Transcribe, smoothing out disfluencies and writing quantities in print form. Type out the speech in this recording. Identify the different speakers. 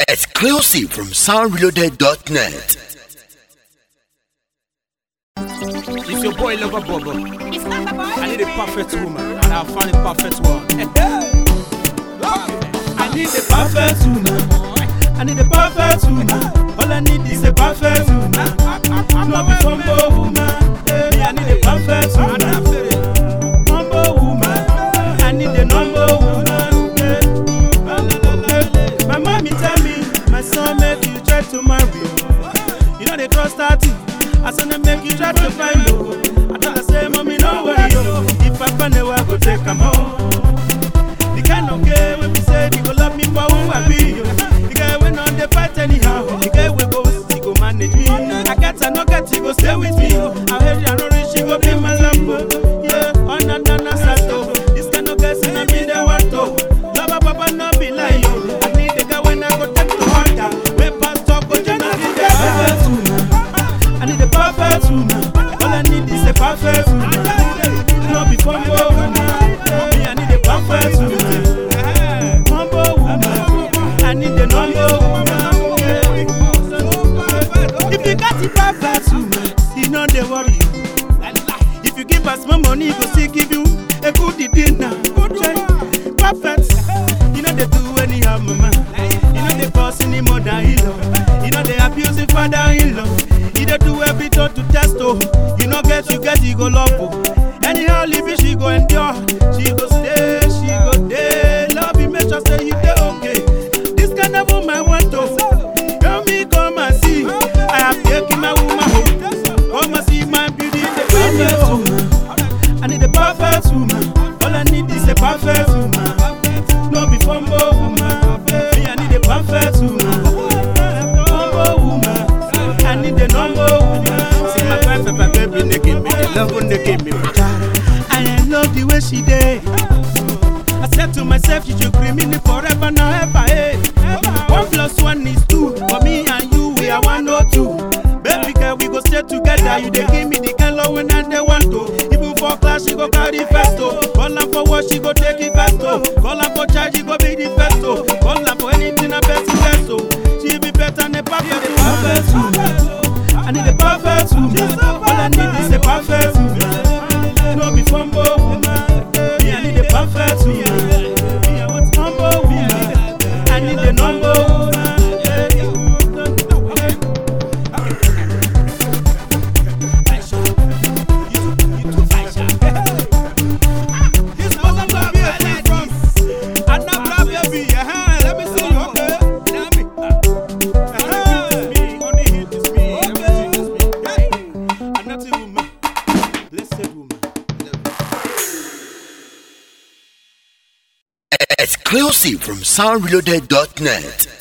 Speaker 1: Exclusive from soundreloaded.net.
Speaker 2: It's your boy Lover Bobo. I need a perfect woman, and I'll find a perfect one. I need a perfect woman. I need a perfect woman. All I need is a perfect woman. Not a combo woman. I need a perfect woman. Combo woman. I need a number woman. My mommy tell me, my son make you try to marry. You know they trust that. I said they make you try to find you. I tell her say, mommy, no worry, yo. If Papa never go take him home. The kind of girl when we say you go love me for who I be, yo. The guy when on the fight anyhow. The guy will go, he go manage me. I get her, no get, he go stay with me. I heard you, I know rich, she go be my love. Yeah, on and on and sato. This kind of girl say I be the one to. Love Papa no be like yo. I need the guy when I go take to water. When past talk, go generally the perfect woman. I need a perfect woman. All I need is a perfect woman. No be combo woman. Me, I need a perfect woman. Combo woman. I need a number woman. If you got the perfect woman, you know they worry you. If you give us more money, go still give you a good dinner. Perfect. You know they do anyhow, mama. You know they force any mother-in-law. You know they abuse the father-in-law. You don't do everything to test, oh. You know get, you go love, oh. Anyhow, leave it, she go endure. She go stay, she go stay. Love you, make sure say you dey okay. This kind of woman I want to. Tell me, come and see. I have taken my woman home. Come and see my beauty, the perfect woman. I need a perfect woman. All I need is a perfect woman. No be combo woman. Me, I need a perfect woman. Combo woman. I need a number woman. See my wife, baby, they give me the love when they give me. And I love the way she did. I said to myself, you should cream in it forever now, ever, hey. 1 + 1 is 2. For me and you, we are 1 or 2. Baby girl, we go stay together. You they give me the kind love when I they want to. Even for class, she go carry first, oh. Call her for what, she go take it first, oh. Call her for charge, she go be the first, oh. Call her for anything, I best first, oh. She be better than a perfect woman. I need a perfect woman. All I need is a perfect woman. No be combo woman. Me, I need a perfect woman. Me, I want combo woman. I need a number woman.
Speaker 1: Exclusive from soundreloaded.net.